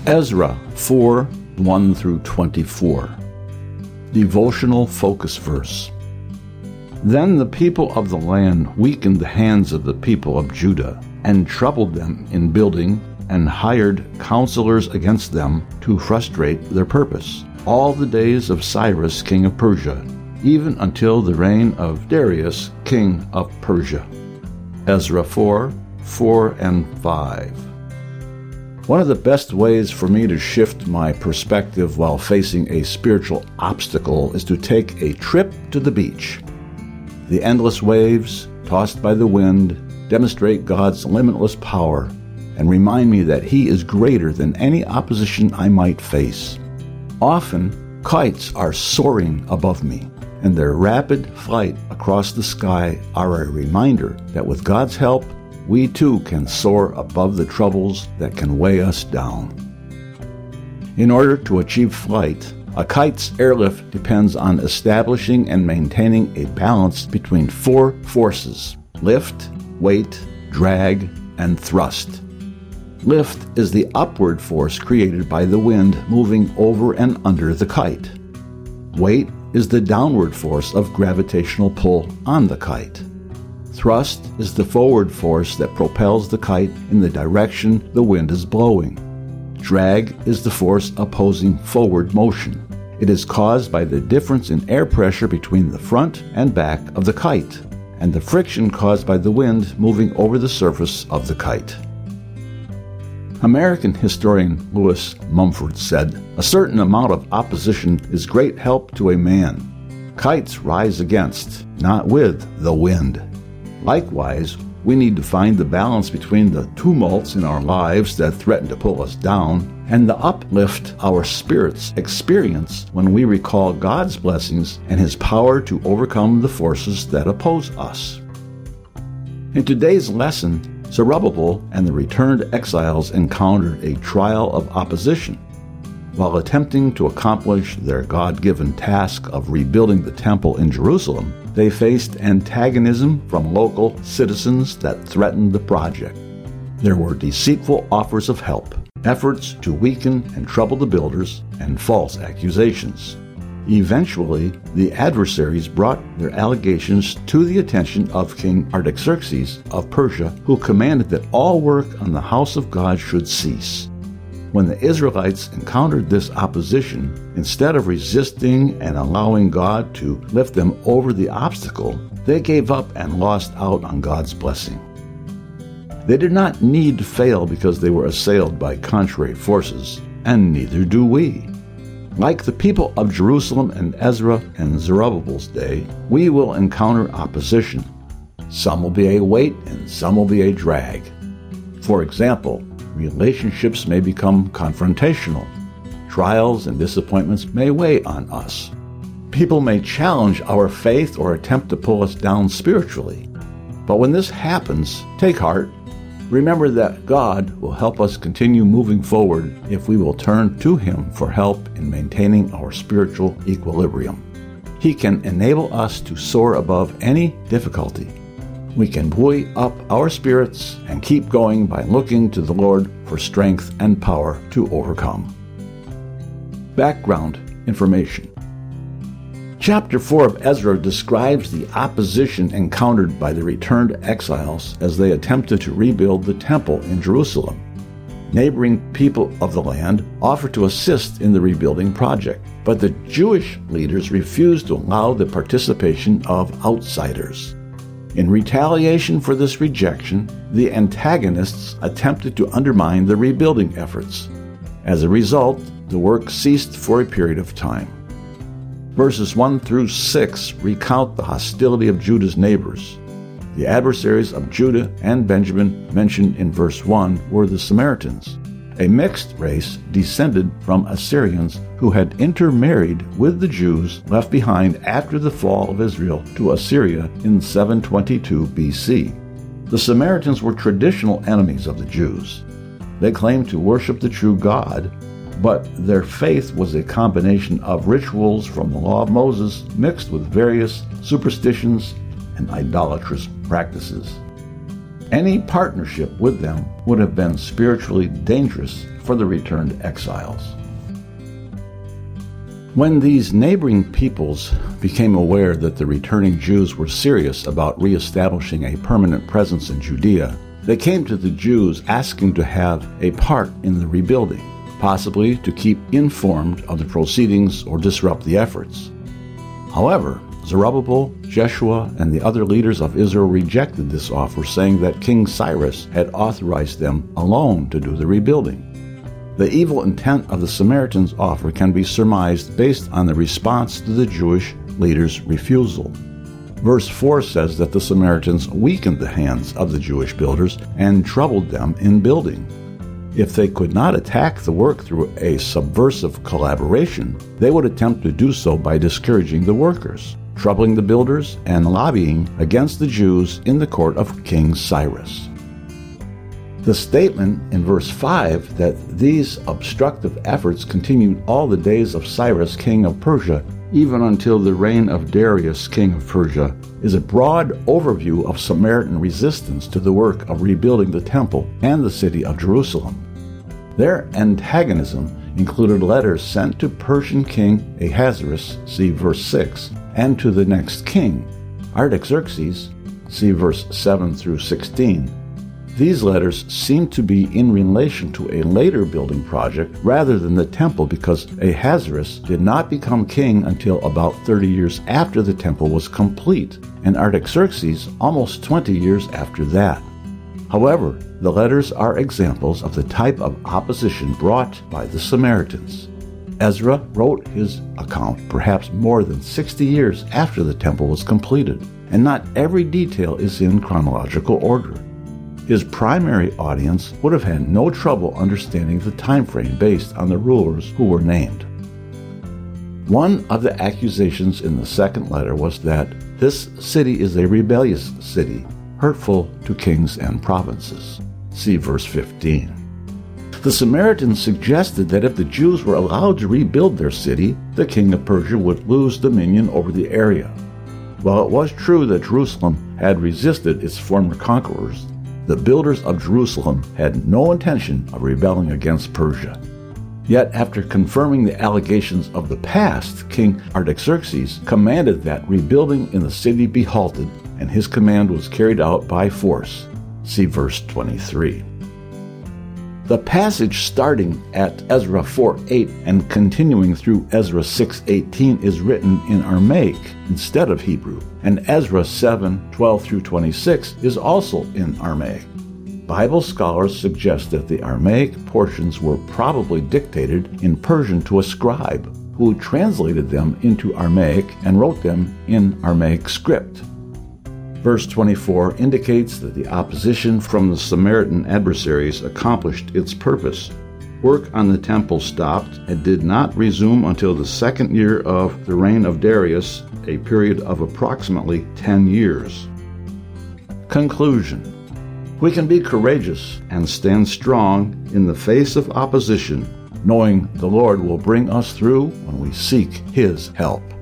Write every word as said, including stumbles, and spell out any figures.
Ezra four, one through twenty-four. Devotional focus verse. Then the people of the land weakened the hands of the people of Judah, and troubled them in building, and hired counselors against them to frustrate their purpose, all the days of Cyrus king of Persia, even until the reign of Darius king of Persia. Ezra four, four and five. One of the best ways for me to shift my perspective while facing a spiritual obstacle is to take a trip to the beach. The endless waves, tossed by the wind, demonstrate God's limitless power and remind me that He is greater than any opposition I might face. Often, kites are soaring above me, and their rapid flight across the sky are a reminder that with God's help, we too can soar above the troubles that can weigh us down. In order to achieve flight, a kite's airlift depends on establishing and maintaining a balance between four forces: lift, weight, drag, and thrust. Lift is the upward force created by the wind moving over and under the kite. Weight is the downward force of gravitational pull on the kite. Thrust is the forward force that propels the kite in the direction the wind is blowing. Drag is the force opposing forward motion. It is caused by the difference in air pressure between the front and back of the kite, and the friction caused by the wind moving over the surface of the kite. American historian Lewis Mumford said, "A certain amount of opposition is great help to a man. Kites rise against, not with, the wind." Likewise, we need to find the balance between the tumults in our lives that threaten to pull us down and the uplift our spirits experience when we recall God's blessings and His power to overcome the forces that oppose us. In today's lesson, Zerubbabel and the returned exiles encountered a trial of opposition. While attempting to accomplish their God-given task of rebuilding the temple in Jerusalem, they faced antagonism from local citizens that threatened the project. There were deceitful offers of help, efforts to weaken and trouble the builders, and false accusations. Eventually, the adversaries brought their allegations to the attention of King Artaxerxes of Persia, who commanded that all work on the house of God should cease. When the Israelites encountered this opposition, instead of resisting and allowing God to lift them over the obstacle, they gave up and lost out on God's blessing. They did not need to fail because they were assailed by contrary forces, and neither do we. Like the people of Jerusalem and Ezra and Zerubbabel's day, we will encounter opposition. Some will be a weight and some will be a drag. For example, relationships may become confrontational. Trials and disappointments may weigh on us. People may challenge our faith or attempt to pull us down spiritually. But when this happens, take heart. Remember that God will help us continue moving forward if we will turn to Him for help in maintaining our spiritual equilibrium. He can enable us to soar above any difficulty. We can buoy up our spirits and keep going by looking to the Lord for strength and power to overcome. Background information. Chapter four of Ezra describes the opposition encountered by the returned exiles as they attempted to rebuild the temple in Jerusalem. Neighboring people of the land offered to assist in the rebuilding project, but the Jewish leaders refused to allow the participation of outsiders. In retaliation for this rejection, the antagonists attempted to undermine the rebuilding efforts. As a result, the work ceased for a period of time. Verses one through six recount the hostility of Judah's neighbors. The adversaries of Judah and Benjamin mentioned in verse one were the Samaritans, a mixed race descended from Assyrians who had intermarried with the Jews left behind after the fall of Israel to Assyria in seven twenty-two B C. The Samaritans were traditional enemies of the Jews. They claimed to worship the true God, but their faith was a combination of rituals from the law of Moses mixed with various superstitions and idolatrous practices. Any partnership with them would have been spiritually dangerous for the returned exiles. When these neighboring peoples became aware that the returning Jews were serious about reestablishing a permanent presence in Judea, they came to the Jews asking to have a part in the rebuilding, possibly to keep informed of the proceedings or disrupt the efforts. However, Zerubbabel, Jeshua, and the other leaders of Israel rejected this offer, saying that King Cyrus had authorized them alone to do the rebuilding. The evil intent of the Samaritans' offer can be surmised based on the response to the Jewish leaders' refusal. Verse four says that the Samaritans weakened the hands of the Jewish builders and troubled them in building. If they could not attack the work through a subversive collaboration, they would attempt to do so by discouraging the workers, troubling the builders, and lobbying against the Jews in the court of King Cyrus. The statement in verse five that these obstructive efforts continued all the days of Cyrus, king of Persia, even until the reign of Darius, king of Persia, is a broad overview of Samaritan resistance to the work of rebuilding the temple and the city of Jerusalem. Their antagonism included letters sent to Persian king Ahasuerus, see verse six, and to the next king, Artaxerxes, see verse seven through sixteen. These letters seem to be in relation to a later building project rather than the temple, because Ahasuerus did not become king until about thirty years after the temple was complete, and Artaxerxes almost twenty years after that. However, the letters are examples of the type of opposition brought by the Samaritans. Ezra wrote his account perhaps more than sixty years after the temple was completed, and not every detail is in chronological order. His primary audience would have had no trouble understanding the time frame based on the rulers who were named. One of the accusations in the second letter was that this city is a rebellious city, hurtful to kings and provinces. See verse fifteen. The Samaritans suggested that if the Jews were allowed to rebuild their city, the king of Persia would lose dominion over the area. While it was true that Jerusalem had resisted its former conquerors, the builders of Jerusalem had no intention of rebelling against Persia. Yet, after confirming the allegations of the past, King Artaxerxes commanded that rebuilding in the city be halted, and his command was carried out by force. See verse twenty-three. The passage starting at Ezra four eight and continuing through Ezra six eighteen is written in Aramaic instead of Hebrew, and Ezra seven twelve through twenty-six is also in Aramaic. Bible scholars suggest that the Aramaic portions were probably dictated in Persian to a scribe, who translated them into Aramaic and wrote them in Aramaic script. Verse twenty-four indicates that the opposition from the Samaritan adversaries accomplished its purpose. Work on the temple stopped and did not resume until the second year of the reign of Darius, a period of approximately ten years. Conclusion. We can be courageous and stand strong in the face of opposition, knowing the Lord will bring us through when we seek His help.